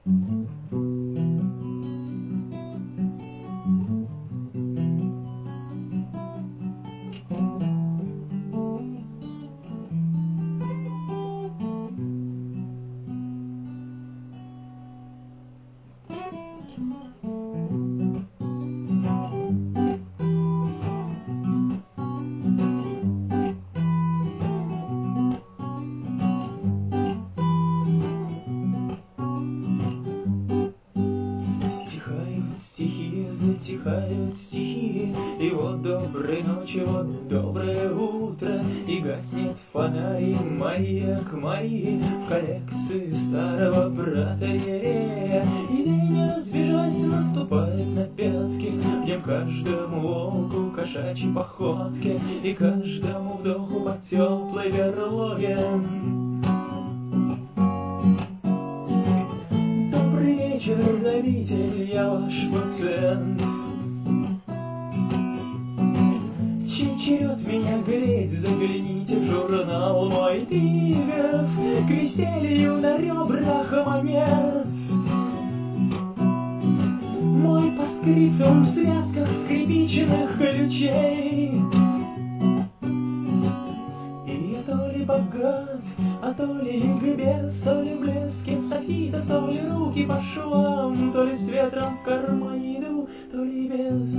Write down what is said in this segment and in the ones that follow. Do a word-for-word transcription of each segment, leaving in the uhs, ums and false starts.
Затихают стихи, и вот доброй ночи, вот доброе утро, и гаснет фонарь, и маяк Марии в коллекции старого брата Ерея. И день, не разбежайся, наступает на пятки, в нем каждому волку кошачьей походке, и каждому вдоху по теплой берлоге. Добрый вечер, родитель, я ваш пациент. Черед меня греть, загляните в журнал мой триггеров, к веселью на ребрах монет. Мой паскриптум в связках скрипичных ключей. И я то ли богат, а то ли без, то ли в блеске софита, то ли руки по швам, то ли с ветром в кармане иду, то ли без.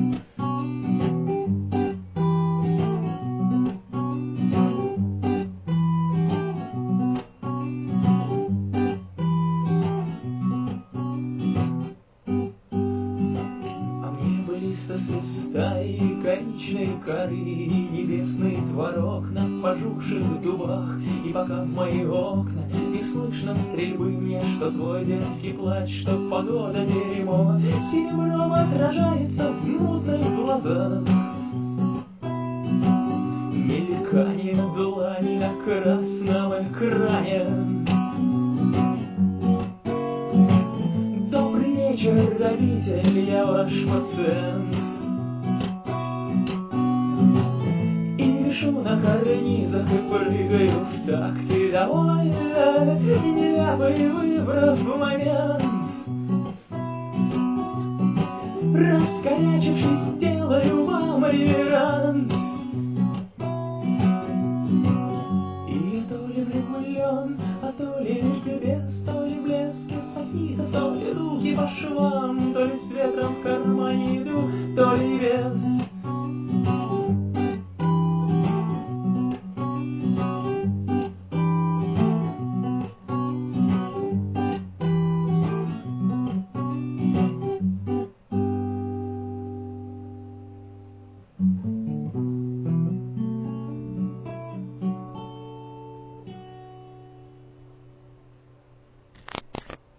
С листа и коричной коры, и небесный творог на пожухших дубах. И пока в мои окна не слышно стрельбы мне, что твой детский плач, что погода дерьмо, серебром отражается в мутных глазах. Мелькание длани на красном экране. Добрый вечер, родитель, я ваш пациент. На карнизах и прыгаю в такт, и довольно нелепый выбрав момент. Раскорячившись, делаю вам реверанс. И я то ли влюблен, а то ли без, то ли блески софита, то ли руки по швам, то ли с ветром в кармане иду, то ли без.